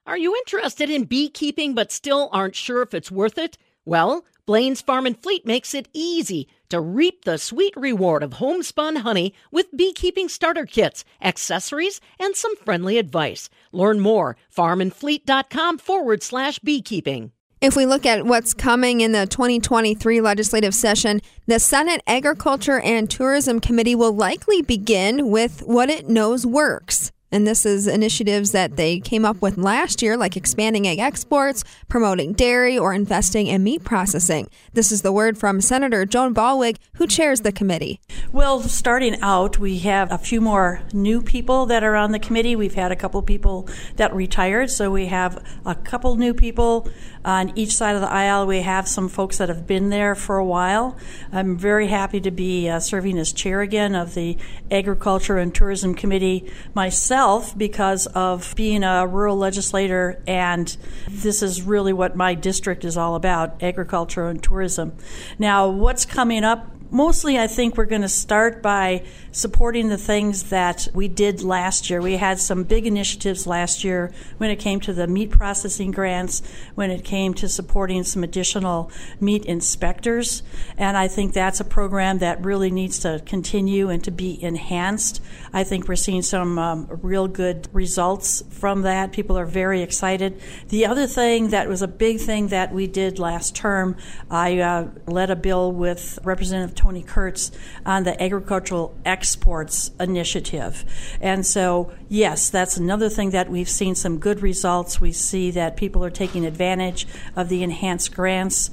Are you interested in beekeeping but still aren't sure if it's worth it? Well, Blaine's Farm and Fleet makes it easy to reap the sweet reward of homespun honey with beekeeping starter kits, accessories, and some friendly advice. Learn more, farmandfleet.com/beekeeping. If we look at what's coming in the 2023 legislative session, the Senate Agriculture and Tourism Committee will likely begin with what it knows works. And this is initiatives that they came up with last year, like expanding egg exports, promoting dairy, or investing in meat processing. This is the word from Senator Joan Ballweg, who chairs the committee. Well, starting out, we have a few more new people that are on the committee. We've had a couple people that retired, so we have a couple new people on each side of the aisle. We have some folks that have been there for a while. I'm very happy to be serving as chair again of the Agriculture and Tourism Committee myself, because of being a rural legislator, and this is really what my district is all about, agriculture and tourism. Now, what's coming up? Mostly, I think we're going to start by supporting the things that we did last year. We had some big initiatives last year when it came to the meat processing grants, when it came to supporting some additional meat inspectors. And I think that's a program that really needs to continue and to be enhanced. I think we're seeing some real good results from that. People are very excited. The other thing that was a big thing that we did last term, I led a bill with Representative Tony Kurtz on the agricultural exports initiative. And so, yes, that's another thing that we've seen some good results. We see that people are taking advantage of the enhanced grants.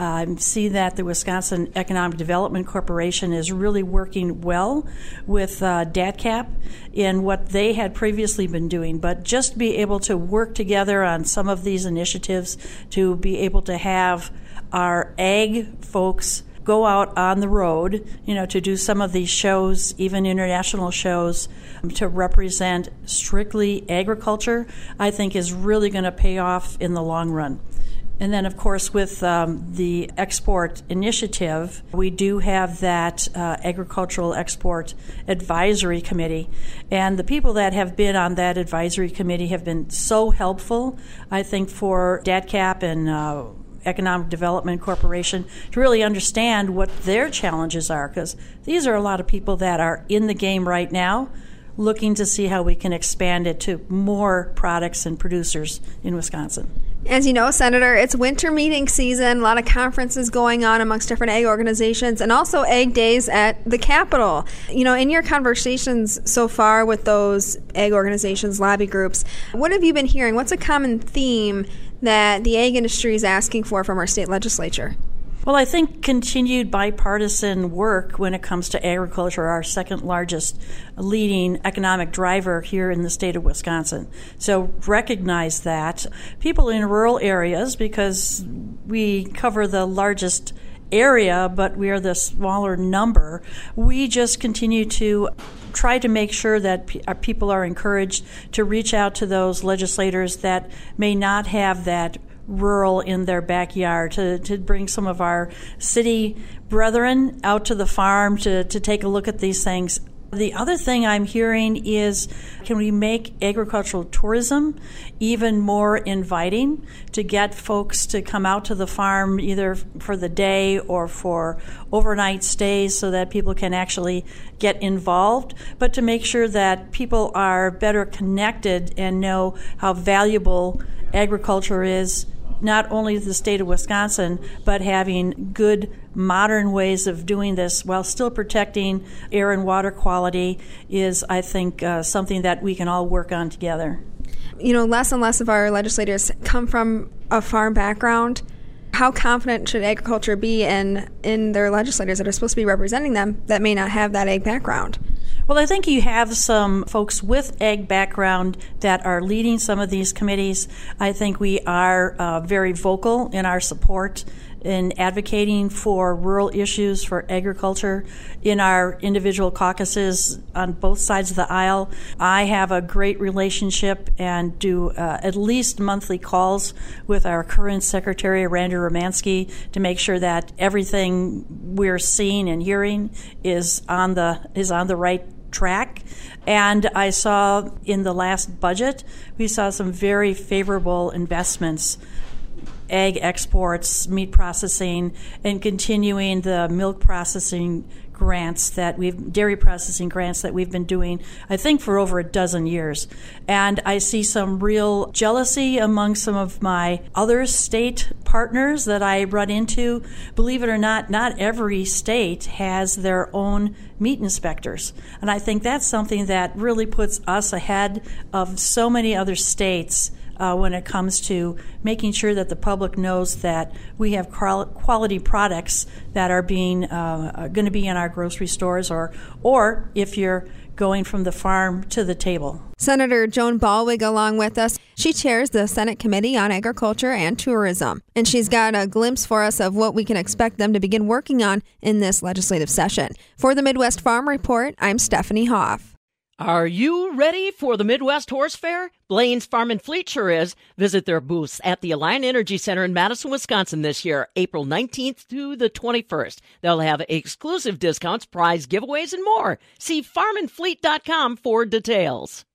See that the Wisconsin Economic Development Corporation is really working well with DATCAP in what they had previously been doing. But just be able to work together on some of these initiatives, to be able to have our ag folks go out on the road, to do some of these shows, even international shows, to represent strictly agriculture, I think is really going to pay off in the long run. And then, of course, with the export initiative, we do have that Agricultural Export Advisory Committee. And the people that have been on that advisory committee have been so helpful, I think, for DATCAP and Economic Development Corporation to really understand what their challenges are, because these are a lot of people that are in the game right now, looking to see how we can expand it to more products and producers in Wisconsin. As you know, Senator, it's winter meeting season, a lot of conferences going on amongst different ag organizations, and also ag days at the Capitol. In your conversations so far with those ag organizations, lobby groups, what have you been hearing? What's a common theme that the ag industry is asking for from our state legislature? Well, I think continued bipartisan work when it comes to agriculture, our second largest leading economic driver here in the state of Wisconsin. So recognize that. People in rural areas, because we cover the largest area, but we are the smaller number, we just continue to try to make sure that people are encouraged to reach out to those legislators that may not have that rural in their backyard, to bring some of our city brethren out to the farm to take a look at these things. The other thing I'm hearing is, can we make agricultural tourism even more inviting, to get folks to come out to the farm either for the day or for overnight stays, so that people can actually get involved, but to make sure that people are better connected and know how valuable agriculture is, not only the state of Wisconsin, but having good modern ways of doing this while still protecting air and water quality is, I think, something that we can all work on together. Less and less of our legislators come from a farm background. How confident should agriculture be in their legislators that are supposed to be representing them that may not have that ag background? Well, I think you have some folks with ag background that are leading some of these committees. I think we are very vocal in our support in advocating for rural issues for agriculture in our individual caucuses on both sides of the aisle. I have a great relationship and do at least monthly calls with our current Secretary, Randy Romansky, to make sure that everything we're seeing and hearing is on the right track. And I saw in the last budget, we saw some very favorable investments, egg exports, meat processing, and continuing the milk processing grants dairy processing grants that we've been doing, I think, for over a dozen years. And I see some real jealousy among some of my other state partners that I run into. Believe it or not every state has their own meat inspectors. And I think that's something that really puts us ahead of so many other states when it comes to making sure that the public knows that we have quality products that are going to be in our grocery stores, or if you're going from the farm to the table. Senator Joan Ballweg along with us. She chairs the Senate Committee on Agriculture and Tourism, and she's got a glimpse for us of what we can expect them to begin working on in this legislative session. For the Midwest Farm Report, I'm Stephanie Hoff. Are you ready for the Midwest Horse Fair? Blaine's Farm and Fleet sure is. Visit their booths at the Alliant Energy Center in Madison, Wisconsin this year, April 19th to the 21st. They'll have exclusive discounts, prize giveaways, and more. See farmandfleet.com for details.